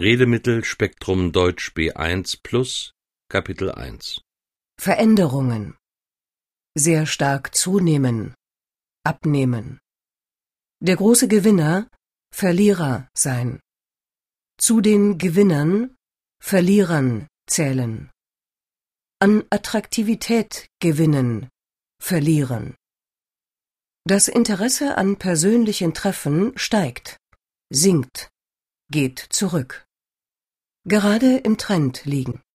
Redemittelspektrum Deutsch B1 plus Kapitel 1 Veränderungen. Sehr stark zunehmen, abnehmen. Der große Gewinner, Verlierer sein. Zu den Gewinnern, Verlierern zählen. An Attraktivität gewinnen, verlieren. Das Interesse an persönlichen Treffen steigt, sinkt, geht zurück. Gerade im Trend liegen.